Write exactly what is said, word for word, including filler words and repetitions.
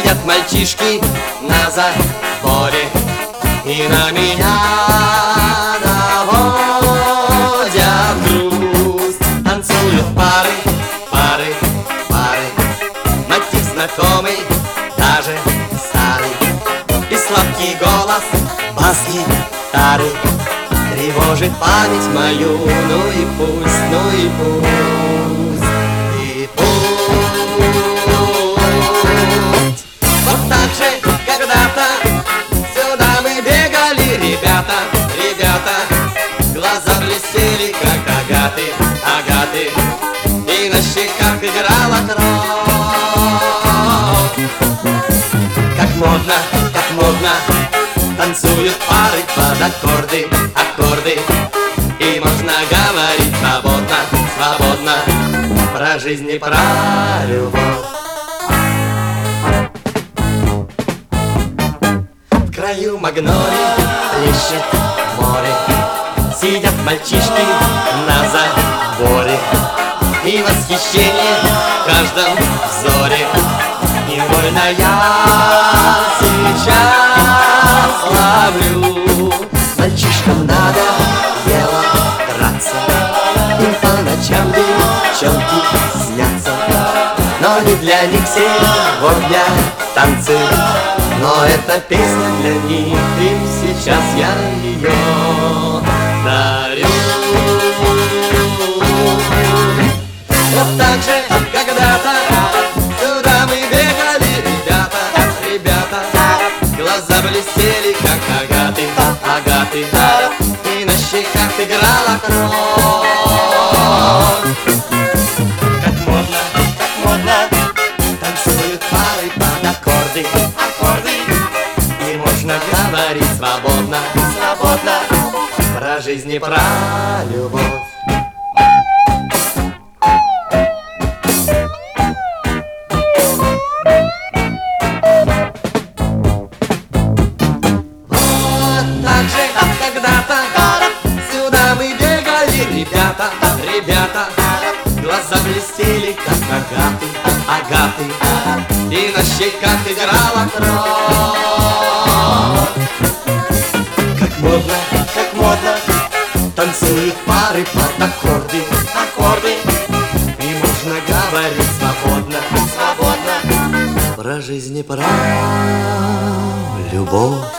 Сидят мальчишки на заборе и на меня наводят грусть. Танцуют пары, пары, пары, мотив знакомый, даже старый. И сладкий голос бас-гитары тревожит память мою. Ну и пусть, ну и пусть, и пусть. Вот так же когда-то сюда мы бегали, ребята, ребята. Глаза блестели, как агаты, агаты, и на щеках играла кровь. Как модно, как модно танцуют пары под аккорды, аккорды. И можно говорить свободно, свободно про жизнь и про любовь. В краю магнолий плещет море, сидят мальчишки на заборе, и восхищение в каждом взоре. Невольно я сейчас ловлю. Мальчишкам надо дело драться, им по ночам девчонки снятся. Но не для них сегодня танцы, но эта песня для них, им сейчас я ее дарю. Вот так же когда-то сюда мы бегали, ребята, ребята. Глаза блестели, как агаты, агаты, и на щеках играла кровь. Как модно, как модно танцуют пары под аккорды, аккорды. И можно говорить свободно, свободно про жизнь и про любовь. Ребята, ребята, глаза блестели, как агаты, агаты, и на щеках играла кровь. Как модно, как модно танцуют пары под аккорды, аккорды. И можно говорить свободно, свободно про жизнь и про любовь.